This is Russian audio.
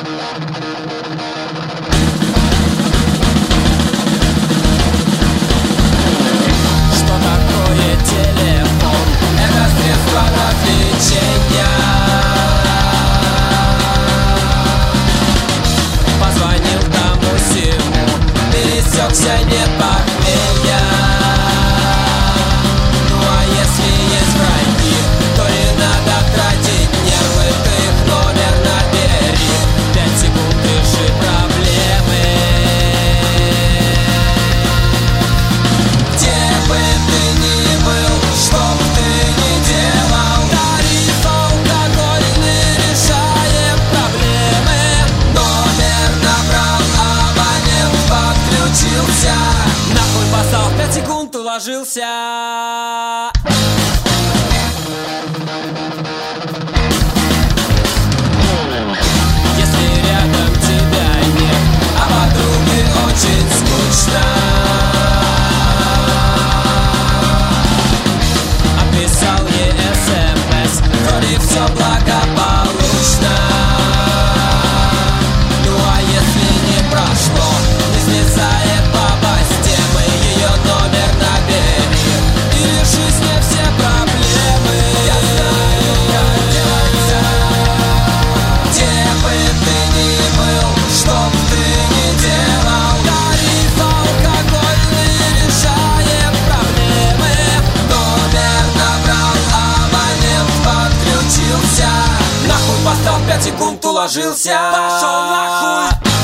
Что такое телефон? Это средство развлечения. Позвонил тому-сему, пересекся не похмелья. Ну а если есть враги, то не надо тратить нервы, ты их номер набери. 5 секунд реши проблемы. Где бы ты ни был, что бы ты ни делал, тариф алкогольный, решаем проблемы. Номер набрал, абонент подключился. Нахуй послал, 5 секунд уложился. Если рядом тебя нет, а подруге очень скучно, отписал ей СМС, вроде все благополучно. Ну а если не прошло, не слезая баба с темы, ее номер набери и реши с ней все проблемы. Я знаю, как делается. Где бы ты ни был, что бы ты ни делал, тариф алкогольный, решаем проблемы. Номер набрал, абонент подключился. Нахуй поставь, 5 секунд уложился. Пошел нахуй.